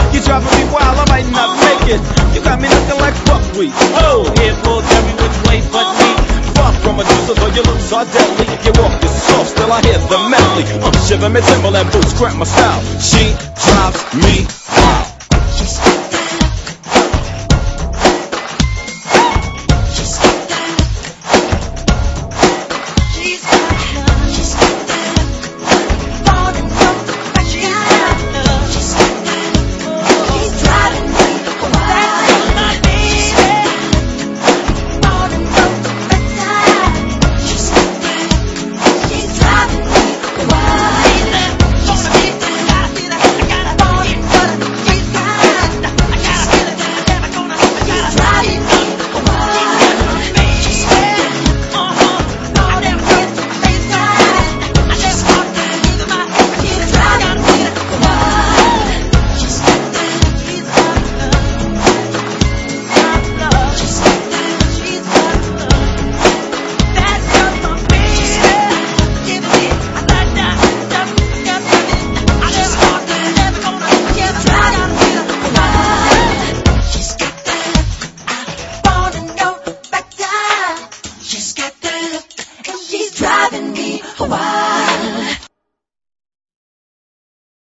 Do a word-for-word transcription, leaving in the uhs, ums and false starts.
You driving me wild, I might not make it. You got me looking like buckwheat. Oh, here pulls every which way but me. Far from a deuce, though your looks are deadly. You walk this soft, still I hear the medley. I'm shivering, me Timberland boots, cramp my style. She drives me wild.